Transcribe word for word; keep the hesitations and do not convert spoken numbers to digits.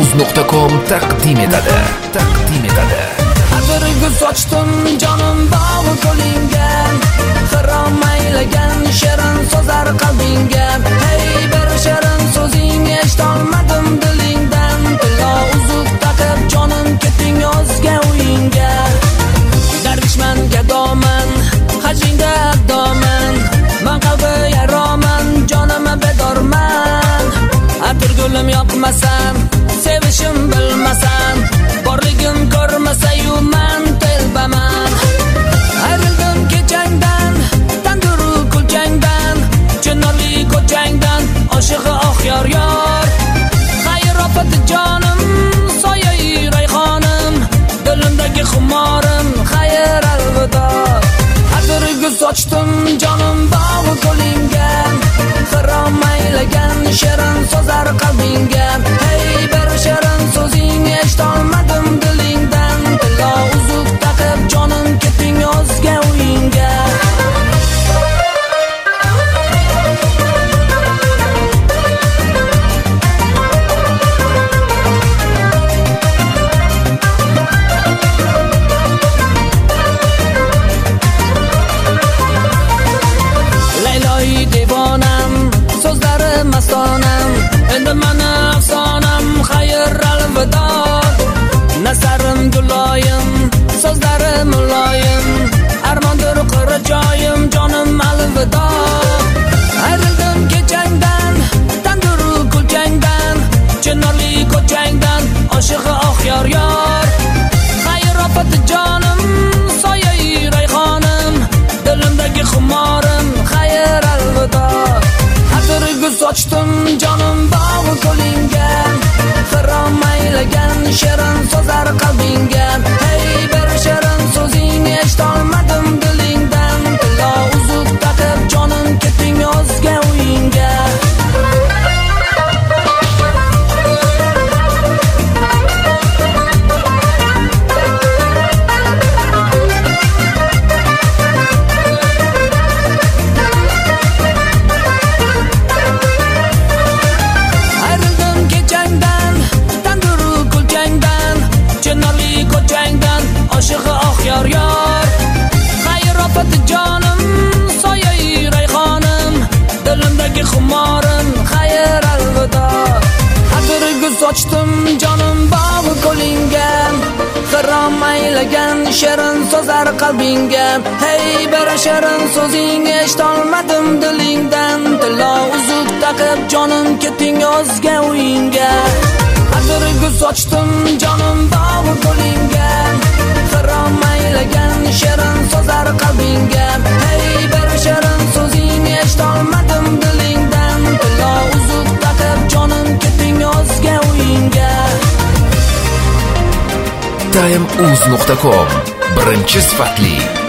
uz nuqta com taqdim etadi. Taqdim etadi. Atirgul sochdim jonim bog'i qo'lingga, xirom aylagan shirin so'zlar qalbingga. Hey bir shirin so'zing eshitolmadim dilingdan, tilla uzuq taqib jonim ketding yozga o'yinga. Darvishman gadoman, hajingda abdoman, man qalbi yaroman, jonim bedorman. Atirgulim yoqmasam, sevishim bilmasam, borligim ko'rmasa-yu man telbaman. Ayrildim kechangdan, tanduru kulchangdan, chinorli ko'changdan, oshig'i oq yor yor. Xayr ofati jonim, soyai rayhonim, dilimdagi xumorim, xayr alvido. Atirgul sochdim jonim bog'i qo'lingga, xirom aylagan shirin so'zlar qalbingga. Hey bir shirin so'zing eshitolmadim dilingdan, tilla uzuq taqib jonim ketding yozga o'yinga. Layloy devonam, so'zlari mastonam, endi mana afsonam, xayr alvido. Nasarim guloyim, so'zlari muloyim, armondir qora joyim, jonim alvido. Ayrildim kechangdan, tanduru kulchangdan, chinorli ko'changdan, oshig'i oq yor yor. Xayr ofati jonim, soyai rayhonim, dilimdagi xumorim, xayr alvido. Atirgul sochdim jonim bog'i qo'lingga, xirom aylagan shirin so'zlar qalbingga. Hey bir shirin so'zing eshitolmadim dilingdan, tilla uzuq taqib jonim ketding yozga o'yinga. Ayrildim kechangdan, tanduru kulchangdan, chinorli ko'changdan, oshig'i oq yor yor. Xayr ofati jonim, soyai rayhonim, dilimdagi xumorim, xayr alvido. Atirgul sochdim jonim bog'i qo'lingga, xirom aylagan shirin so'zlar qalbingga. Hey bir shirin so'zing eshitolmadim dilingdan, tilla uzuq taqib jonim ketding yozga o'yinga. Atirgul sochdim jonim bog'i qo'lingga, xirom aylagan shirin so'zlar qalbingga. Hey bir shirin so'zing eshitolmadim dilingdan, tilla uzuq taqib jonim ketding yozga o'yinga. time uz nuqta com birinchi sifatli